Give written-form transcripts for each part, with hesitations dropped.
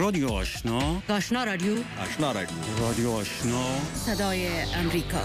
رادیو آشنا، آشنا رادیو، آشنا رادیو، رادیو آشنا، صدای امریکا.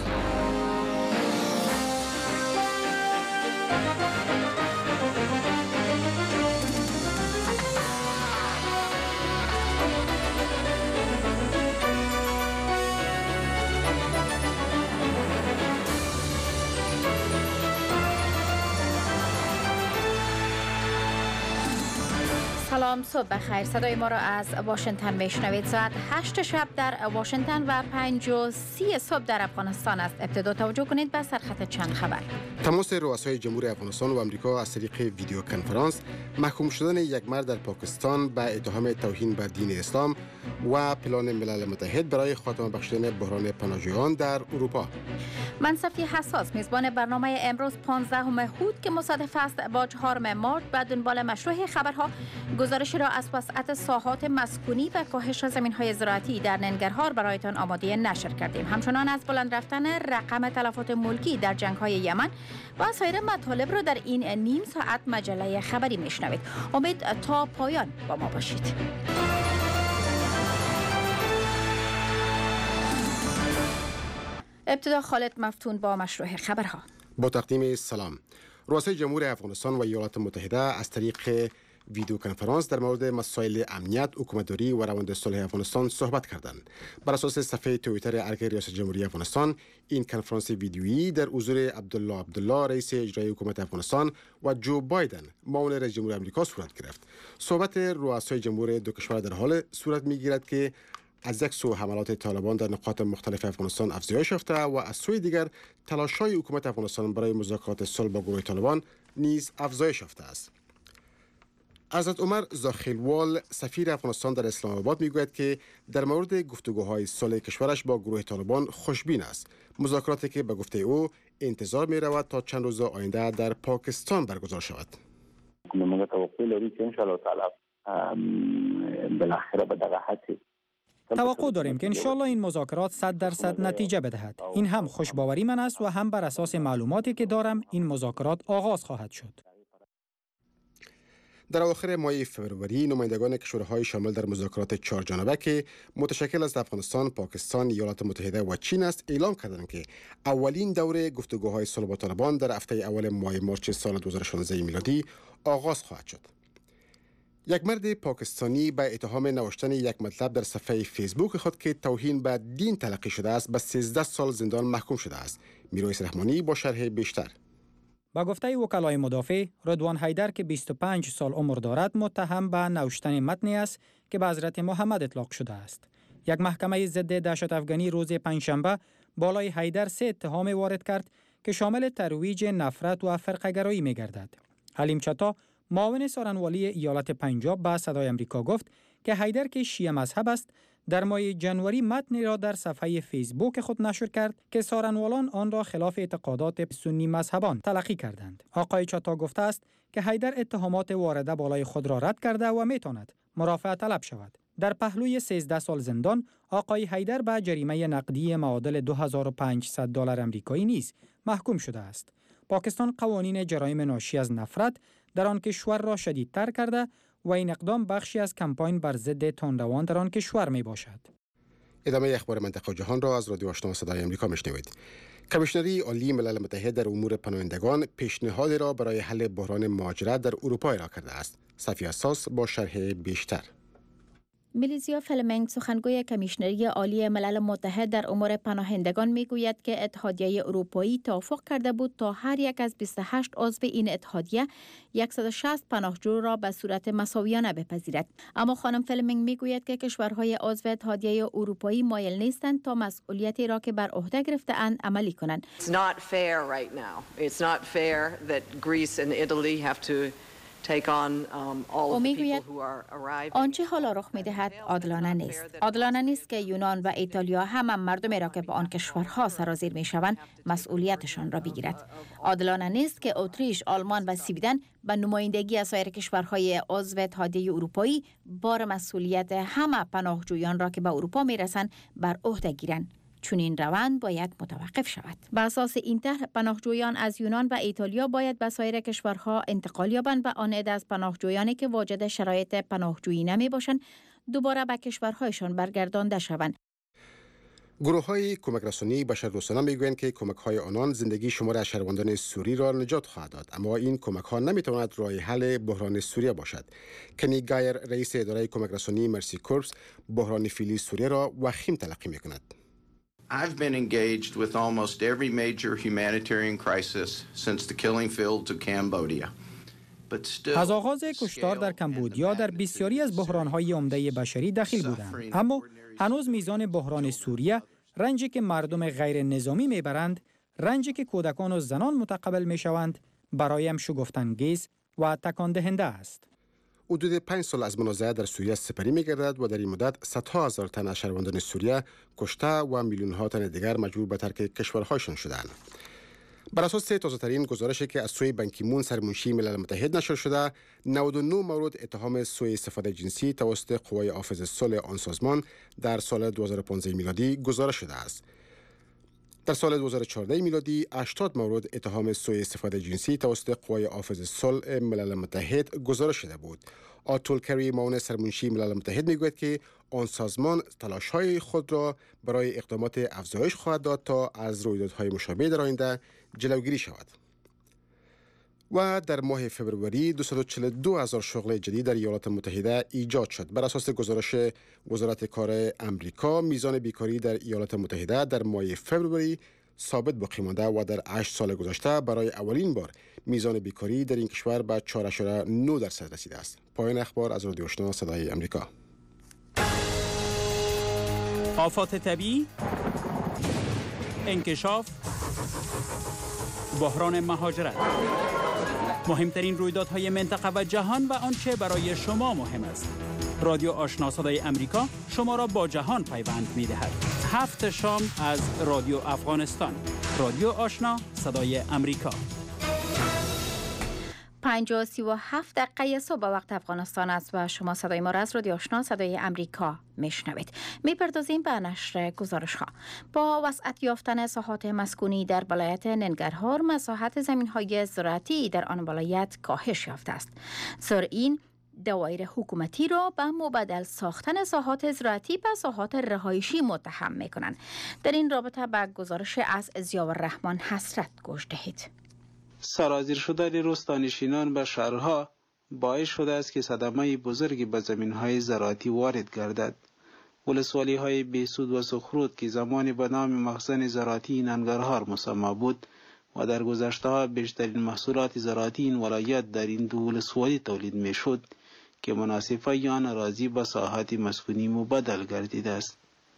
سلام، صبح بخیر. صدای ما را از واشنگتن میشنوید. ساعت 8 شب در واشنگتن و 5:30 صبح در افغانستان است. ابتدا توجه کنید به سرخط چند خبر. تماس رؤسای جمهوری افغانستان و آمریکا از طریق ویدیو کنفرانس، محکوم شدن یک مرد در پاکستان به اتهام توهین به دین اسلام و پلان ملل متحد برای خاتمه بخشیدن بحران پناهجویان در اروپا. منصفی حساس میزبان برنامه امروز 15 هود که مصادف است با 4 مارچ به دنبال مشروع خبرها گزارشی را از وسعت ساحات مسکونی و کاهش زمین‌های زراعتی در ننگرهار برایتان آماده نشر کردیم. همچنان از بلند رفتن رقم تلفات ملکی در جنگ‌های یمن و سایر مطالب را در این نیم ساعت مجله خبری میشنوید. امید تا پایان با ما باشید. ابتدا خالد مفتون با مشروع خبرها. با تقدیم سلام. رؤسای جمهوری افغانستان و ایالات متحده از طریق ویدیو کنفرانس در مورد مسائل امنیت، حکومتداری و روند صلح افغانستان صحبت کردند. بر اساس صفحه توییتر ارگ ریاست جمهوری افغانستان، این کنفرانس ویدیویی در حضور عبدالله رئیس اجرایی حکومت افغانستان و جو بایدن معاون رئیس جمهور آمریکا صورت گرفت. صحبت رؤسای جمهور دو کشور در حال صورت می‌گیرد که از یک سو حملات طالبان در نقاط مختلف افغانستان افزایش یافته و از سوی دیگر تلاش‌های حکومت افغانستان برای مذاکرات صلح با گروه طالبان نیز افزایش یافته است. حضرت عمر زاخیلوال سفیر افغانستان در اسلام آباد میگوید که در مورد گفتگوهای صلح کشورش با گروه طالبان خوشبین است. مذاکراتی که به گفته او انتظار می رود تا چند روز آینده در پاکستان برگزار شود. ما توقع داریم که ان شاء الله تعالی بالاخره به دقت توقع داریم که انشالله این مذاکرات 100% نتیجه بدهد. این هم خوشباوری من است و هم بر اساس معلوماتی که دارم این مذاکرات آغاز خواهد شد. در اواخر ماه فوریه نمایندگان کشورهای شامل در مذاکرات 4 جانبه که متشکل از افغانستان، پاکستان، ایالات متحده و چین است اعلام کردند که اولین دوره گفتگوهای صلح با طالبان در هفته اول ماه مارچ سال 2016 میلادی آغاز خواهد شد. یک مرد پاکستانی به اتهام نوشتن یک مطلب در صفحه فیسبوک خود که توهین به دین تلقی شده است به 13 سال زندان محکوم شده است. میرویس رحمانی با شرح بیشتر. با گفته وکلای مدافع، رضوان حیدر که 25 سال عمر دارد متهم به نوشتن متنی است که به حضرت محمد اطلاق شده است. یک محکمه ضد دهشت افغانی روز پنجشنبه بالای حیدر 3 اتهام وارد کرد که شامل ترویج نفرت و فرقه‌گرایی می‌گردد. حلیم چتا معاون سارنوالی ایالت پنجاب به صدای امریکا گفت که حیدر که شیعه مذهب است در ماه جنوری متنی را در صفحه فیسبوک خود نشر کرد که سارنوالان آن را خلاف اعتقادات سنی مذهبان تلقی کردند. آقای چتا گفته است که حیدر اتهامات وارده بالای خود را رد کرده و میتواند مرافعه طلب شود. در پهلوی 13 سال زندان، آقای حیدر به جریمه نقدی معادل $2500 آمریکایی نیز محکوم شده است. پاکستان قوانین جرایم ناشی از نفرت در آن کشور را شدیدتر کرده و این اقدام بخشی از کمپاین بر ضد تندروان در آن کشور می باشد. ادامه اخبار منطقه و جهان را از رادیو آشنا صدای آمریکا میشنوید. کمیشنری عالی ملل متحد در امور پناهندگان پیشنهادی را برای حل بحران مهاجرت در اروپا ارائه کرده است. صفی اساس با شرح بیشتر. میلیزیا فلمنگ سخنگوی کمیشنری عالی ملل متحد در امور پناهندگان میگوید که اتحادیه اروپایی توافق کرده بود تا هر یک از 28 عضو این اتحادیه 160 پناهجو را به صورت مساویانه بپذیرد. اما خانم فلمنگ میگوید که کشورهای عضو اتحادیه اروپایی مایل نیستند تا مسئولیتی را که بر عهده گرفته‌اند عملی کنند. It's not fair right now. It's not fair that Greece and Italy have to آنچه حالا رخ می‌دهد عادلانه نیست. عادلانه نیست که یونان و ایتالیا هم مردمی را که به آن کشورها سرازیر می‌شوند مسئولیتشان را بگیرد. عادلانه نیست که اتریش، آلمان و سویدن به نمایندگی از سایر کشورهای عضو اتحادیه اروپایی بار مسئولیت همه پناهجویان را که به اروپا می‌رسند بر عهده گیرند. چون این روند باید متوقف شود. بر اساس این طرح پناهجویان از یونان و ایتالیا باید به سایر کشورها انتقال یابند و آن عده از پناهجویانی که واجد شرایط پناهجویی نمی باشند دوباره به کشورهایشان برگردانده شوند. گروه های کمک رسانی بشردوستانه میگویند که کمک های آنان زندگی شمار از شهروندان سوری را نجات خواهد داد، اما این کمک ها نمیتواند راه حل بحران سوریه باشد. کنی گایر رئیس اداره کمک رسانی مرسی کورپس بحران فعلی سوریه را وخیم تلقی میکند. I've been engaged with almost every major humanitarian crisis since the killing fields of Cambodia. از آغاز کشتار در کمبودیا در بسیاری از بحران‌های عمده بشری دخیل بودند، اما هنوز میزان بحران سوریه، رنجی که مردم غیر نظامی میبرند، رنجی که کودکان و زنان متقبل میشوند، برایم شگفت‌انگیز و تکان دهنده است. حدود 5 سال از منازعه در سوریه سپری می‌گردد و در این مدت صدها هزار تن از شهروندان سوریه کشته و میلیون‌ها تن دیگر مجبور به ترک کشورهایشان شدند. بر اساس تازه‌ترین گزارشی که از سوی بان کی مون سرمنشی ملل متحد نشر شده، 99 مورد اتهام سوء استفاده جنسی توسط قوای حافظ صلح آن سازمان در سال 2015 میلادی گزارش شده است. در سال 2014 میلادی 80 مورد اتهام سوء استفاده جنسی توسط قوای حافظ صلح ملل متحد گزارش شده بود. آتول کری معاون سرمنشی ملل متحد میگوید که آن سازمان تلاش‌های خود را برای اقدامات افزایش خواهد داد تا از رویدادهای مشابه در آینده جلوگیری شود. و در ماه فوریه 242,000 شغل جدید در ایالات متحده ایجاد شد. بر اساس گزارش وزارت کار امریکا، میزان بیکاری در ایالات متحده در ماه فوریه ثابت باقی مانده و در 8 سال گذشته برای اولین بار میزان بیکاری در این کشور به 4.9% رسیده است. پایان اخبار از رادیو آشنا صدای امریکا. آفات طبیعی، انکشاف، بحران مهاجرت، مهمترین رویدادهای منطقه و جهان و آنچه برای شما مهم است. رادیو آشنا صدای امریکا شما را با جهان پیوند می‌دهد. 7 شام از رادیو افغانستان. رادیو آشنا صدای امریکا. 5:37 صبح وقت افغانستان است و شما صدای ما را از رادیو آشنا صدای امریکا میشنوید. میپردازیم به نشر گزارش ها. با وسعت یافتن ساحات مسکونی در ولایت ننگرهار، مساحت زمین های زراعتی در آن ولایت کاهش یافته است. این دوایر حکومتی را به مبادل ساختن ساحات زراعتی به ساحات رهایشی متهم میکنند. در این رابطه به گزارش از ضیاءالرحمن حسرت گوش دهید. سرازیر شدن روستانشینان به شهرها باعث شده است که صدمه بزرگی به زمین‌های زراعتی وارد گردد. ولسوالی‌های بهسود و سخرود که زمانی به نام مخزن زراعتی ننگرهار مسمى بود و در گذشته‌ها بیشترین محصولات زراعتی این ولایت در این دو ولسوالی تولید می‌شد که مناسبه آن اراضی به ساحات مسکونی مبادل گردیده است.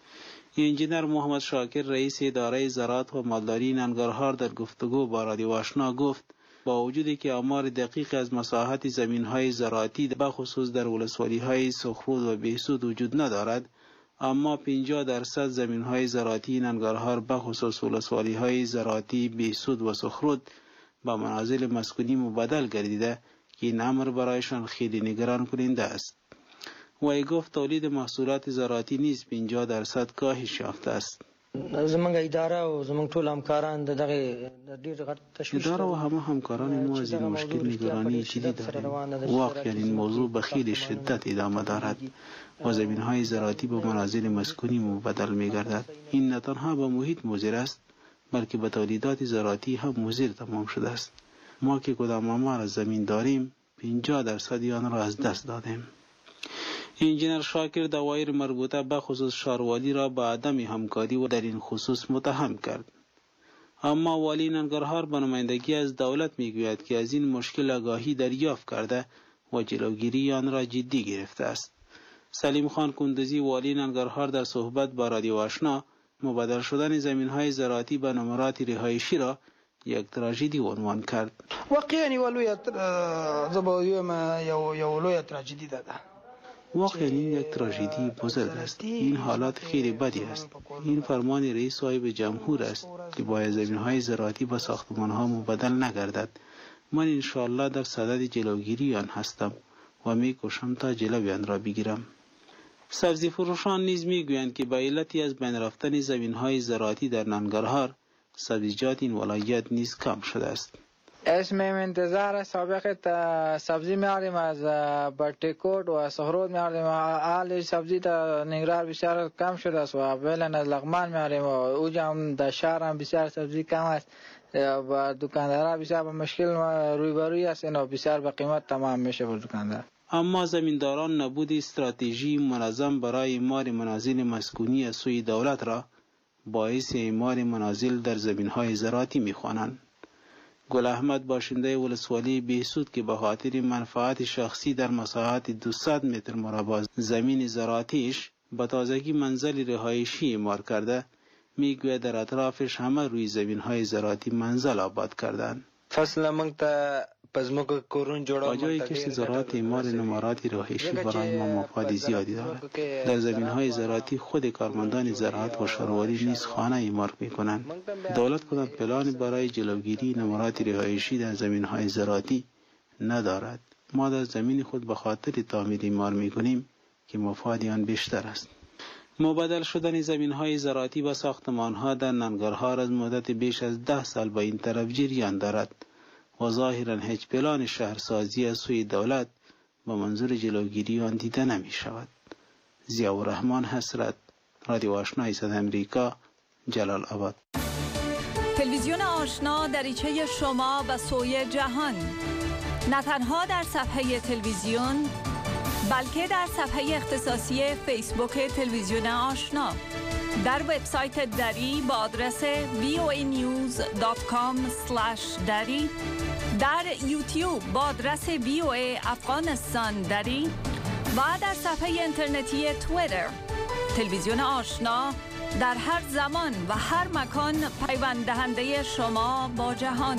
انجینر محمد شاکر رئیس اداره زراعت و مالداری ننگرهار در گفتگو با رادیو آشنا گفت با وجودی که آمار دقیق از مساحت زمین‌های زراعتی به خصوص در ولسوالی‌های سخرود و بهسود وجود ندارد، اما 50% زمین‌های زراعتی ننگرهار به خصوص ولسوالی‌های زراعتی بهسود و سخرود به منازل مسکونی مبادل گردیده که این امر برایشان خیلی نگران کننده است. وی گفت تولید محصولات زراعتی نیز 50% کاهش یافته است. زمونږ اداره او زمونږ ټول همکاران دغه ډیر غټ تشویش اداره و همه همکاران ما از این مشکل نگرانی شدید داریم. واقعا این موضوع به خیلی شدت ادامه دارد و زمین‌های زراعتی به منازل مسکونی مبادل می‌گردد. این نه تنها به محیط مضر است بلکه به تولیدات زراعتی هم مضر تمام شده است. ما که کدام آمار از زمین داریم 50% آن را از دست دادیم. انجینر شاکر دوایر مربوطه به خصوص شاروالی را به عدم همکاری و در این خصوص متهم کرد. اما والی ننگرهار به نمایندگی از دولت میگوید که از این مشکل آگاهی دریافت کرده و جلوگیری آن را جدی گرفته است. سلیم خان کندزی والی ننگرهار در صحبت با رادیو آشنا مبادل شدن زمین‌های زراعتی به نمرات رهایشی را یک تراژدی عنوان کرد. واقعا یو لوی تراژدی ده. واقعا این یک تراژدی بزرگ است. این حالات خیلی بدی است. این فرمان رئیس صاحب جمهور است که باید زمین‌های زراعتی به ساختمان‌ها مبادل نگردد. من انشاءالله در صدد جلوگیری آن هستم و می‌کوشم تا جلوی آن را بگیرم. سبزی فروشان نیز می‌گویند که به علتی از بین رفتن زمین‌های زراعتی در ننگرهار، سبزیجات این ولایت نیز کم شده است. اسم انتظار سابق سبزی میاریم از برتیکوت و سهرود میاریم. حال سبزی تا نگران بسیار کم شده است و اولا از لغمان میاریم و اوجا هم در شهر هم بسیار سبزی کم است و دکاندارا بسیار با مشکل روبروی است و بسیار به قیمت تمام میشه بر دکاندار. اما زمینداران نبود استراتژی منظم برای اعمار منازل مسکونی از سوی دولت را باعث اعمار منازل در زمین‌های زراعتی می‌خوانند. گل احمد باشنده ولسوالی بهسود که به خاطر منفعت شخصی در مساحت 200 متر مربع زمین زراعتیش به تازگی منزل رهایشی اعمار کرده، میگوید در اطرافش همه روی زمین‌های زراعتی منزل آباد کردند. فصل موږ ته پزموک کورون جوړول با جای کشت زراعت اعمار نمارات رهایشی برای ما مفاد زیادی دارد. در زمین‌های زراعتی خود کارمندان زراعت و شهرواری نیز خانه اعمار می‌کنند. دولت کدام پلان برای جلوگیری نمارات رهایشی در زمین‌های زراعتی ندارد. ما در زمین خود به خاطر تعمیر اعمار می‌کنیم که مفاد آن بیشتر است. مبادل شدن زمین‌های زراعتی و ساختمان‌ها در ننگرهار از مدت بیش از 10 سال به این طرف جریان دارد و ظاهراً هیچ پلان شهرسازی از سوی دولت با منظور جلوگیری آن دیده نمی شود. ضیاءالرحمن حسرت، رادیو آشنای صدای امریکا، جلال آباد. تلویزیون آشنا دریچه شما به سوی جهان، نه تنها در صفحه تلویزیون بلکه در صفحه اختصاصی فیسبوک تلویزیون آشنا، در وبسایت دری با آدرس voanews.com/dari، در یوتیوب با آدرس VOA افغانستان دری و در صفحه اینترنتی توییتر. تلویزیون آشنا در هر زمان و هر مکان پیوند دهنده شما با جهان.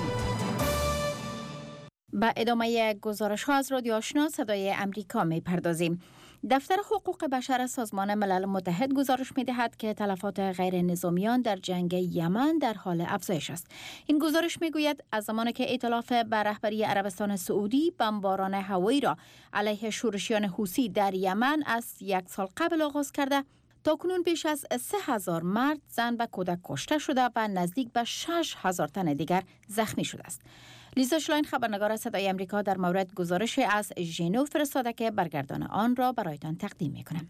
با ادامه گزارش ها از رادیو آشنا صدای امریکا می پردازیم. دفتر حقوق بشر سازمان ملل متحد گزارش می دهد که تلفات غیر نظامیان در جنگ یمن در حال افزایش است. این گزارش می گوید از زمانی که ائتلاف بر رهبری عربستان سعودی بمباران هوایی را علیه شورشیان حوثی در یمن از 1 سال قبل آغاز کرده، تاکنون بیش از 3000 مرد، زن و کودک کشته شده و نزدیک به 6000 تن دیگر زخمی شده است. لیزا شلاین خبرنگار صدای امریکا در مورد گزارش از ژنو فرستاده که برگردان آن را برایتان تقدیم می‌کنم.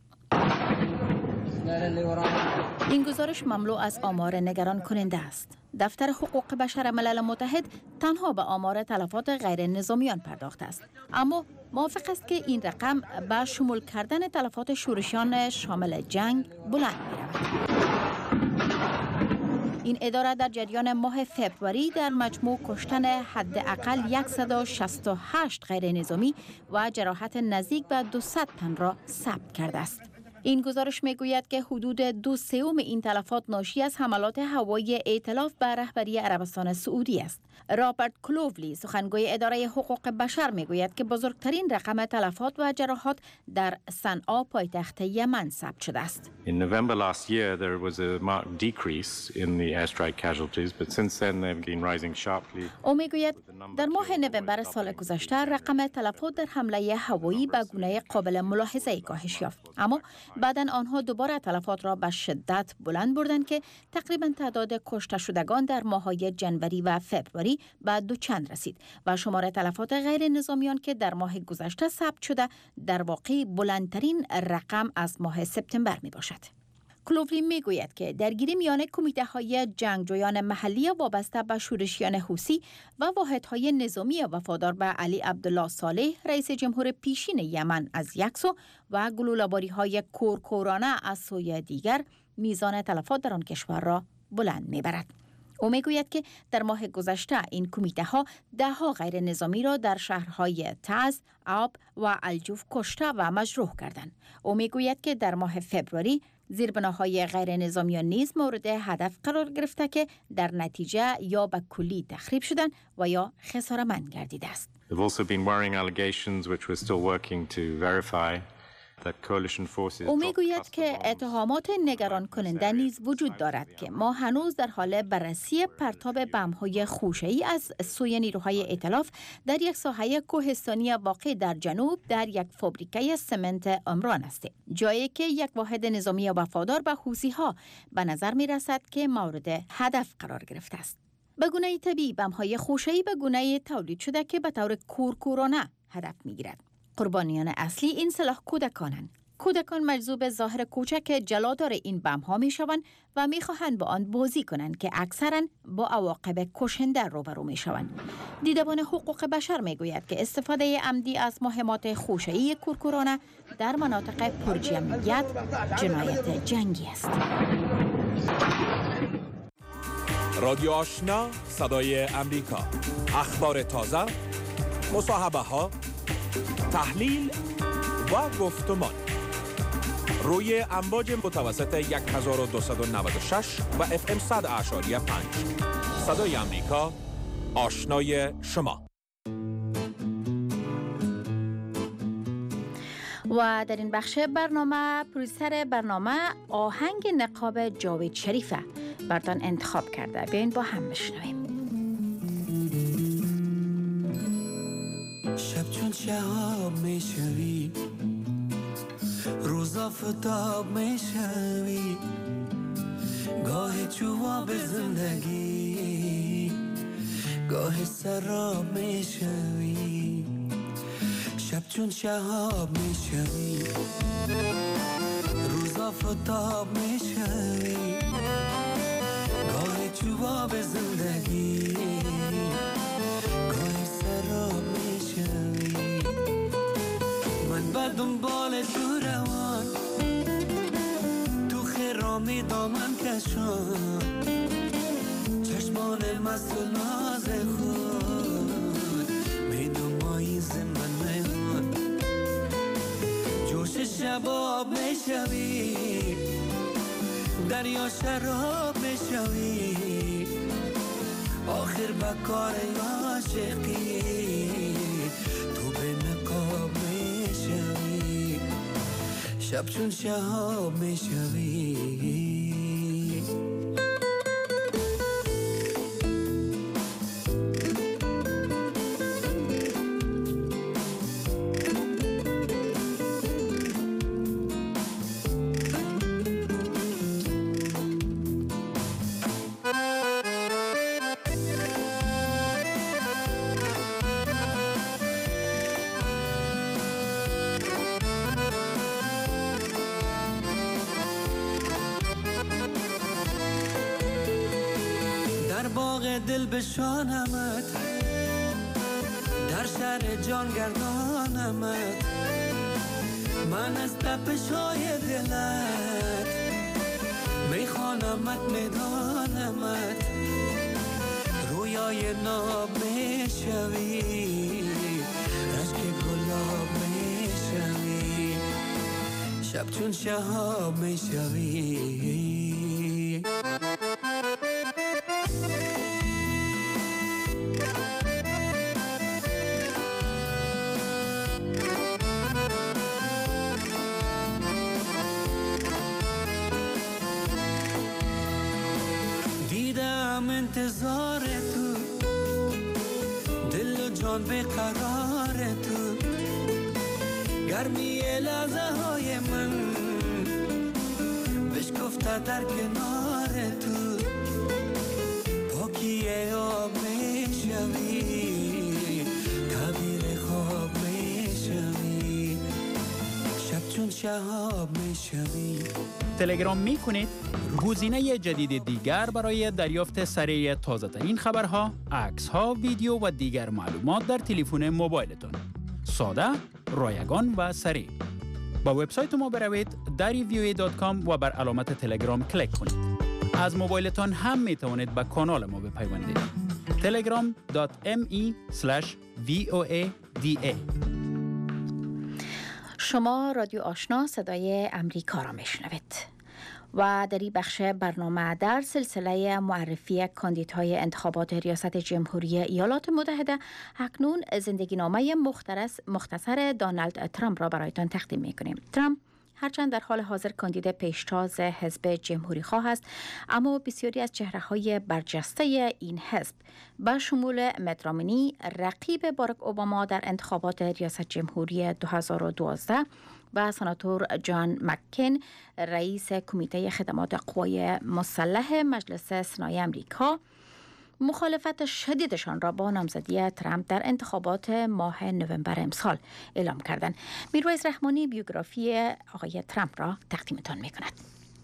این گزارش مملو از آمار نگران کننده است. دفتر حقوق بشر ملل متحد تنها به آمار تلفات غیر نظامیان پرداخته است، اما موافق است که این رقم به شمول کردن تلفات شورشیان شامل جنگ بلند می‌رود. این اداره در جریان ماه فبروری در مجموع کشتن حداقل 168 غیر نظامی و جراحت نزدیک به 200 تن را ثبت کرده است. این گزارش میگوید که حدود 2/3 این تلفات ناشی از حملات هوایی ائتلاف بر رهبری عربستان سعودی است. رابرت کلوولی، سخنگوی اداره حقوق بشر، میگوید که بزرگترین رقم تلفات و جراحات در صنعا پایتخت یمن ثبت شده است. In November last year there was a marked decrease in the airstrike casualties, but since then they've been rising sharply. او میگوید در ماه نوامبر سال گذشته رقم تلفات در حمله هوایی به گونه قابل ملاحظه‌ای کاهش یافت، اما بعداً آنها دوباره تلفات را به شدت بلند بردند که تقریباً تعداد کشته شدگان در ماه‌های جنوری و فبروری به 2 چند رسید و شمار تلفات غیر نظامیان که در ماه گذشته ثبت شده در واقع بلندترین رقم از ماه سپتامبر می باشد. کلوولی می گوید که درگیری میان کمیته‌های جنگجویان محلی وابسته به شورشیان حوثی و واحدهای نظامی وفادار به علی عبدالله صالح رئیس جمهور پیشین یمن از یک سو و گلوله‌باری‌های کورکورانه از سوی دیگر میزان تلفات در آن کشور را بلند می‌برد. او میگوید که در ماه گذشته این کمیته‌ها 10 غیر نظامی را در شهرهای تعز، آب و الجوف کشته و مجروح کردند. او میگوید که در ماه فبروری زیربناهای غیر نظامیان نیز مورد هدف قرار گرفته که در نتیجه یا به کلی تخریب شدند و یا خساره‌مند گردیده است. There have also been worrying allegations which we're still working to verify. او میگوید که اتهامات نگران کننده نیز وجود دارد که ما هنوز در حال بررسی پرتاب بمب‌های خوشه‌ای از سوی نیروهای ائتلاف در یک ساحه کوهستانی واقع در جنوب در یک فابریکه سمنت عمران است، جایی که یک واحد نظامی وفادار به حوثی‌ها به نظر می‌رسد که مورد هدف قرار گرفته است. به گونه طبیعی بم‌های خوشه‌ای به گونه تولید شده که به طور کورکورانه هدف می‌گیرد. قربانیان اصلی این سلاح کودکانند. کودکان مجذوب ظاهر کوچک جلادار این بم‌ها می‌شوند و می‌خواهند با آن بازی کنند که اکثراً با عواقب کشنده روبرو می‌شوند. دیدبان حقوق بشر می‌گوید که استفاده عمدی از مهمات خوشه‌ای کورکورانه در مناطق پرجمعیت جنایت جنگی است. رادیو آشنا، صدای امریکا. اخبار تازه، مصاحبه ها، تحلیل و گفتمان. روی امواج متوسط 1296 و FM 100.5. صدای امریکا، آشنای شما. و در این بخش برنامه پرویسر برنامه آهنگ نقاب جاوید شریفه براتون انتخاب کرده. بیاین با هم بشنویم. شب چون شهاب میشوی، روز آفتاب میشوی، گاه جواب زندگی، گاه سراب میشوی. شب چون شهاب میشوی، روز آفتاب میشوی، گاه جواب زندگی، گاه سراب میشوی. من به دنبال تو روان، تو خرامی دامن کشان، چشمان مست و ناز خود میدومایی زمن میهان. جوش شباب میشوی، دریا شراب میشوی، آخر به کار عاشقی تو به نقاب میشوی. شب چون شهاب میشوی. دل بشانمت، در شهر جان گردانمت، من از تپش های دلت میخوانمت میدانمت. رویای ناب میشوی، رشک گلاب میشوی. شب چون شهاب میشوی. انتظار تو، دل و جان به قرار تو، گرمی لحظه های من بشکفته در کنار تو. پاکی آب میشوی، تعبیر خواب میشوی. شب چون شهاب میشوی. تلگرام میکنید؟ گزینه جدید دیگر برای دریافت سریع تازه‌ترین خبرها، عکس‌ها، ویدیو و دیگر معلومات در تلفن موبایلتان. ساده، رایگان و سریع. با وبسایت ما بروید darivoa.com و بر علامت تلگرام کلیک کنید. از موبایلتان هم میتوانید به کانال ما بپیوندید. telegram.me/voada. شما رادیو آشنا صدای امریکا را میشنوید. و در این بخش برنامه در سلسله معرفی کاندیدهای انتخابات ریاست جمهوری ایالات متحده اکنون زندگی نامه مختصر دونالد ترامپ را برایتان تقدیم میکنیم. ترامپ هرچند در حال حاضر کاندید پیشتاز حزب جمهوری خواه است، اما بسیاری از چهره‌های برجسته این حزب به شمول میت رامنی رقیب باراک اوباما در انتخابات ریاست جمهوری 2012 و سناتور جان مکین رئیس کمیته خدمات قوای مسلح مجلس سنای امریکا مخالفت شدیدشان را با نامزدی ترامپ در انتخابات ماه نوامبر امسال اعلام کردند. میرویس رحمانی بیوگرافی آقای ترامپ را تقدیمتان می‌کند.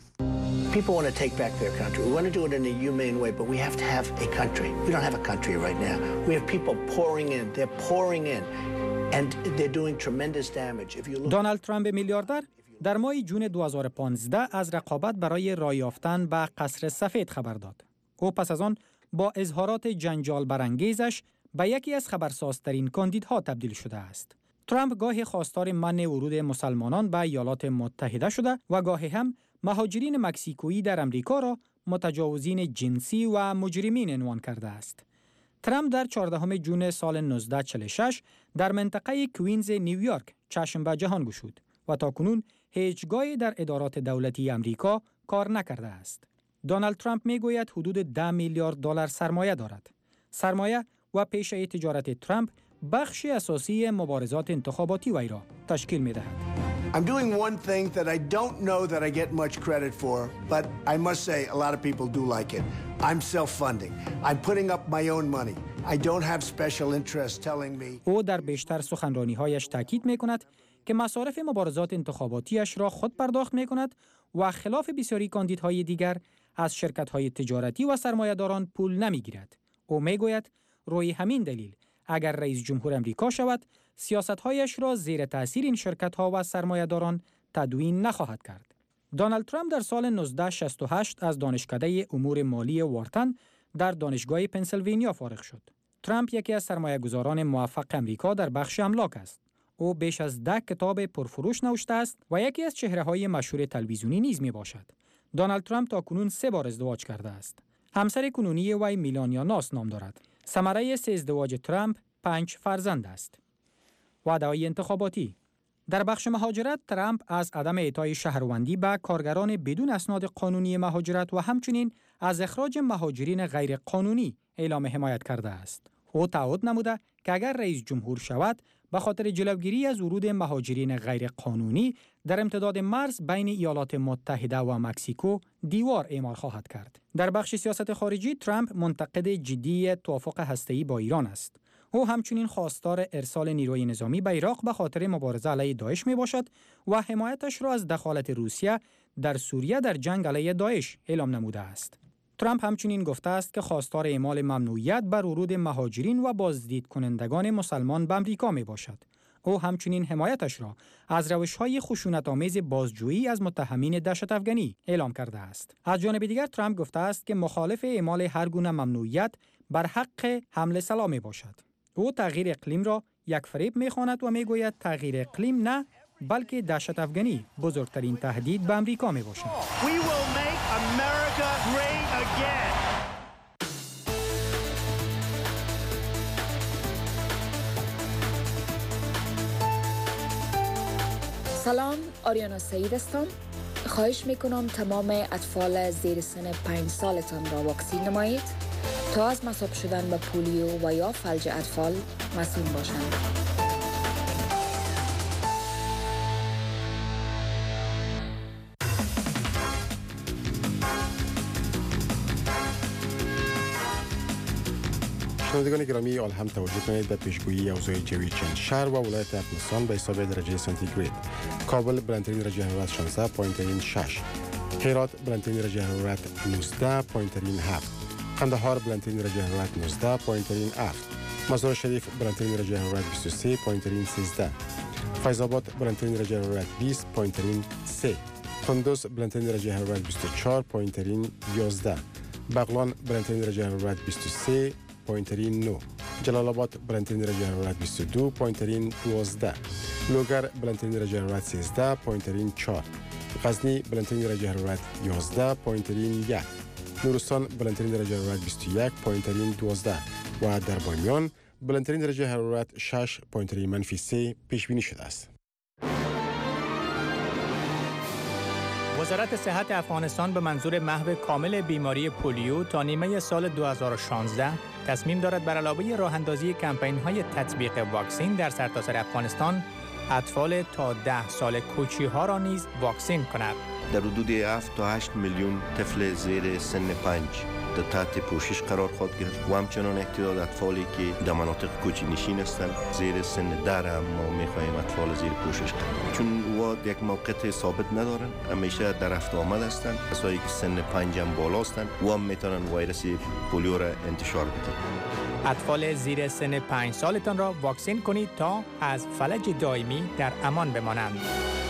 People want to take back their country. We want to do it in a humane way, but we have to have a country. We don't have a country right now. We have people pouring in. They're pouring in. And they're doing tremendous damage. If you look... دونالد ترامپ میلیاردر در ماه جون 2015 از رقابت برای رای یافتن به قصر سفید خبر داد. او پس از آن با اظهارات جنجال برانگیزش به یکی از خبرسازترین کاندیدها تبدیل شده است. ترامپ گاهی خواستار منع ورود مسلمانان به ایالات متحده شده و گاهی هم مهاجرین مکزیکویی در امریکا را متجاوزین جنسی و مجرمین عنوان کرده است. ترامپ در 14 جون سال 1946 در منطقه کوینز نیویورک چشم به جهان گشود و تاکنون هیچگاهی در ادارات دولتی امریکا کار نکرده است. دونالد ترامپ میگوید حدود 10 میلیارد دلار سرمایه دارد. سرمایه و پیشه تجارت ترامپ بخشی اساسی مبارزات انتخاباتی وی را تشکیل می‌دهد. I'm doing one thing that I don't know that I get much credit for, but I must say a lot of people do like it. I'm self-funding. I'm putting up my own money. I don't have special interests telling me. او در بیشتر سخنرانی‌هایش تاکید می‌کند که مصارف مبارزات انتخاباتیش را خود پرداخت می‌کند و خلاف بسیاری کاندیدهای دیگر از شرکت‌های تجارتی و سرمایه‌داران پول نمی‌گیرد. او می‌گوید روی همین دلیل اگر رئیس جمهور امریکا شود، سیاست‌هایش را زیر تأثیر این شرکت‌ها و سرمایه‌داران تدوین نخواهد کرد. دونالد ترامپ در سال 1968 از دانشکده امور مالی وارتن در دانشگاه پنسیلوانیا فارغ شد. ترامپ یکی از سرمایه‌گذاران موفق امریکا در بخش املاک است. او بیش از 10 کتاب پرفروش نوشته است و یکی از چهره‌های مشهور تلویزیونی نیز میباشد. دونالد ترامپ تاکنون 3 بار ازدواج کرده است. همسر کنونی وی میلانیا ناس نام دارد. ثمره 3 ازدواج ترامپ 5 فرزند است. وعده‌های انتخاباتی. در بخش مهاجرت ترامپ از عدم اعطای شهروندی به کارگران بدون اسناد قانونی مهاجرت و همچنین از اخراج مهاجرین غیر قانونی اعلام حمایت کرده است. او تعهد نموده که اگر رئیس جمهور شود به خاطر جلوگیری از ورود مهاجرین غیر قانونی در امتداد مرز بین ایالات متحده و مکزیکو دیوار اعمال خواهد کرد. در بخش سیاست خارجی ترامپ منتقد جدی توافق هسته‌ای با ایران است. او همچنین خواستار ارسال نیروی نظامی به عراق به خاطر مبارزه علیه داعش می باشد و حمایتش را از دخالت روسیه در سوریه در جنگ علیه داعش اعلام نموده است. ترامپ همچنین گفته است که خواستار اعمال ممنوعیت بر ورود مهاجرین و بازدید کنندگان مسلمان به آمریکا می باشد. او همچنین حمایتش را از روش‌های خشونت‌آمیز بازجویی از متهمین دهشت افغانی اعلام کرده است. از جانب دیگر ترامپ گفته است که مخالف اعمال هر گونه ممنوعیت بر حق حمل سلاح می باشد. او تغییر اقلیم را یک فریب می‌خواند و می‌گوید تغییر اقلیم نه بلکه دهشت افغانی بزرگترین تهدید به آمریکا می‌باشد. سلام، آریانا سعید هستم. خواهش میکنم تمام اطفال زیر سن 5 سالتان را واکسین نمایید تا از مصاب شدن به پولیو و یا فلج اطفال مسئول باشند. شنوندگان گرامی، آل هم توجه کنید به پیشگویی اوضاع جوی چند شهر و ولایت افغانستان به حساب درجه سانتیگراد. کابل بلندترین درجه حرارت 16.6، هرات بلندترین درجه حرارت 19.7، قندهار بلندترین درجه حرارت 19.7، مزار شریف بلندترین درجه حرارت 23.13، فیض آباد بلندترین درجه حرارت 20.3، کندوز بلندترین درجه حرارت 24.11، بغلان بلندترین درجه حرارت 23.9، جلال آباد بلندترین درجه حرارت 22.12، لوگر بلندترین درجه حرارت 13.4، غزنی بلندترین درجه حرارت 11.1، نورستان بلندترین درجه حرارت 21.12 و در بامیان بلندترین درجه حرارت 6.-3 پیش بینی شده است. وزارت صحت افغانستان به منظور محو کامل بیماری پولیو تا نیمه سال 2016 تصمیم دارد بر علاوه راه‌اندازی کمپین‌های تطبیق واکسین در سرتاسر افغانستان اطفال تا 10 سال کوچی‌ها را نیز واکسین کند. در حدود 7 تا 8 میلیون طفل زیر سن 5 در تحت پوشش قرار خواهد گرفت و همچنان اعتیاد اطفالی که در مناطق کوچه نشین هستند زیر سن 10 هم ما می‌خواهیم اطفال زیر پوشش قرار، چون وا یک موقعیت ثابت ندارن، همیشه در رفت و آمد هستند. کسایی که سن 5 هم بالا هستند و هم میتونن ویروس پولیو را انتشار بدن. اطفال زیر سن 5 سالتان را واکسین کنید تا از فلج دائمی در امان بمانند.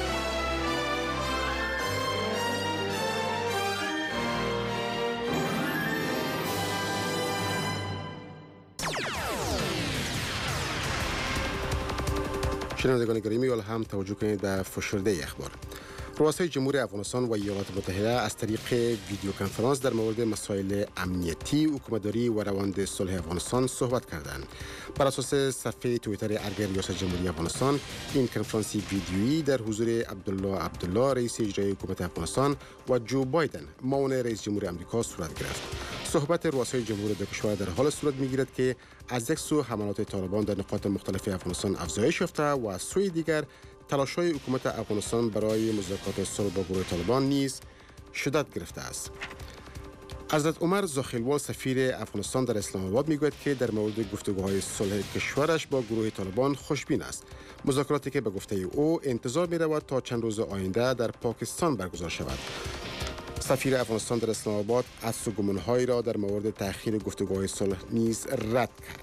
شنوندگان گرامی، حالا هم توجه کنید به فشرده اخبار. رؤسای جمهوری افغانستان و ایالات متحده از طریق ویدیو کنفرانس در مورد مسائل امنیتی، حکومتداری و روند صلح افغانستان صحبت کردند. بر اساس صفحه توییتر ارگ ریاست جمهوری افغانستان، این کنفرانس ویدیویی در حضور عبدالله رئیس اجرایی حکومت افغانستان و جو بایدن معاون رئیس جمهور آمریکا صورت گرفت. صحبت رؤسای جمهور دو کشور در حال صورت می‌گیرد که از یک سو حملات طالبان در نقاط مختلف افغانستان افزایش یافته و از سوی دیگر تلاش‌های حکومت افغانستان برای مذاکرات صلح با گروه طالبان نیز شدت گرفته است. حضرت عمر زاخیلوال سفیر افغانستان در اسلام آباد میگوید که در مورد گفتگوهای صلح کشورش با گروه طالبان خوشبین است. مذاکراتی که به گفته او انتظار می‌رود تا چند روز آینده در پاکستان برگزار شود. سفیر افغانستان در اسلام آباد از گمانهایی را در مورد تأخیر گفتگوهای صلح نیز رد کرد.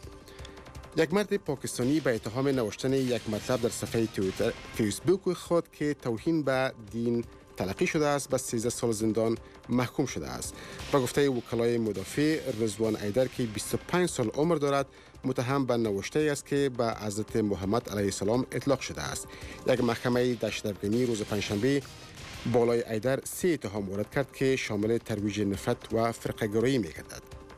یک مرد پاکستانی به اتهام نوشتن یک مطلب در صفحه توییتر فیسبوک خود که توهین به دین تلقی شده است به 13 سال زندان محکوم شده است. به گفته وکلای مدافع، رضوان ایدر که 25 سال عمر دارد متهم به نوشته است که به حضرت محمد علیه السلام اطلاق شده است. یک محکمه دهشت‌افغانی روز پنجشنبه بالای ایدر 3 اتهام وارد کرد که شامل ترویج نفرت و فرقه‌گرایی می‌گردد.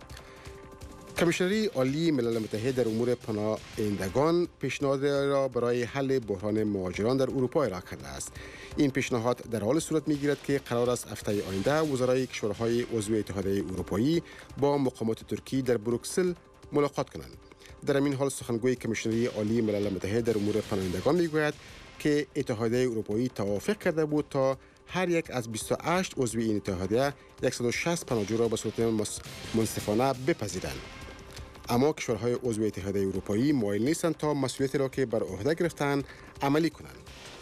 کمیشنری عالی ملل متحد در امور پناهندگان پیشنهاد را برای حل بحران مهاجران در اروپا ارائه کرده است. این پیشنهاد در حال صورت می‌گیرد که قرار است هفته آینده وزرای کشورهای عضو اتحادیه اروپایی با مقامات ترکی در بروکسل ملاقات کنند. در این حال سخنگوی کمیشنری عالی ملل متحد در امور پناهندگان می‌گوید که اتحادیه اروپایی توافق کرده بود تا هر یک از 28 عضو این اتحادیه 160 پناهجو را به صورت منصفانه بپذیرند. اما کشورهای عضو اتحادیه اروپایی مایل نیستند تا مسئولیتی را که بر عهده گرفتند عملی کنند.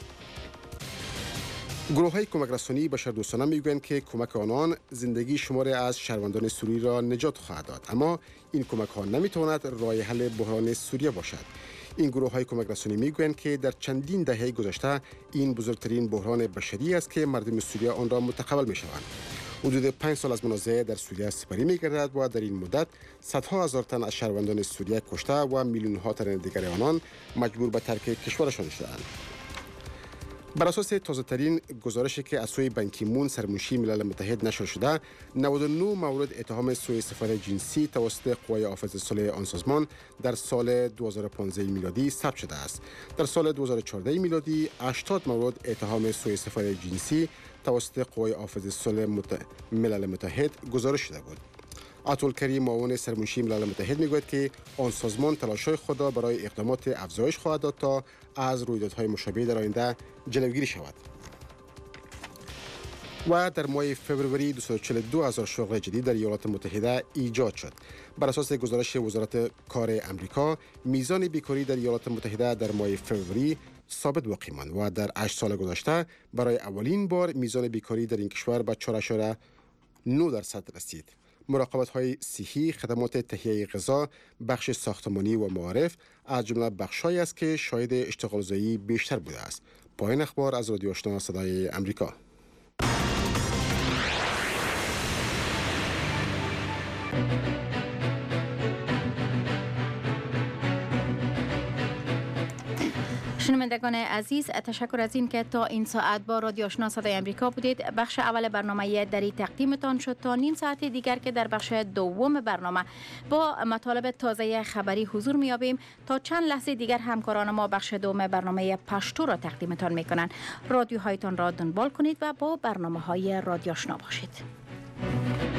گروه‌های کمک رسانی بشردوستانه میگویند که کمک آنان زندگی شماری از شهروندان سوری را نجات خواهد داد، اما این کمک‌ها نمیتواند راه حل بحران سوریه باشد. این گروه‌های کمک رسانی میگویند که در چندین دهه گذشته این بزرگترین بحران بشری است که مردم سوریه آن را متقبل میشوند. حدود 5 سال از منازعه در سوریه سپری می‌گردد و در این مدت صدها هزار تن از شهروندان سوریه کشته و میلیون‌ها تن دیگر آنان مجبور به ترک کشورشان شدند. بر اساس تازه‌ترین گزارشی که از سوی بان کی مون سرمنشی ملل متحد نشر شده، 99 مورد اتهام سوء استفاده جنسی توسط قوای حافظ صلح آن سازمان در سال 2015 میلادی ثبت شده است. در سال 2014 میلادی 80 مورد اتهام سوء استفاده جنسی توسط قوای حافظ صلح ملل متحد گزارش شده بود. عطول کریم معاون سرمنشی ملل متحد میگوید که آن سازمان تلاش‌های خود را برای اقدامات افزایش خواهد داد تا از رویدادهای مشابه در آینده جلوگیری شود. و در ماه فوریه 242,000 شغل جدید در ایالات متحده ایجاد شد. بر اساس گزارش وزارت کار امریکا، میزان بیکاری در ایالات متحده در ماه فوریه ثابت باقی ماند و در 8 سال گذشته برای اولین بار میزان بیکاری در این کشور به 4.9% رسید. مراقبت‌های صحی، خدمات تهیه غذا، بخش ساختمانی و معارف از جمله بخش‌هایی است که شاهد اشتغالزایی بیشتر بوده است. پایان اخبار از رادیو آشنا صدای امریکا. شنوندگان عزیز، تشکر از این که تا این ساعت با رادیو آشنا صدای امریکا بودید. بخش اول برنامه دری تقدیمتان شد. تا نیم ساعت دیگر که در بخش دوم برنامه با مطالب تازه خبری حضور می‌یابیم. تا چند لحظه دیگر همکاران ما بخش دوم برنامه پشتو را تقدیمتان می‌کنند. رادیوهایتان را دنبال کنید و با برنامه‌های رادیو آشنا باشید.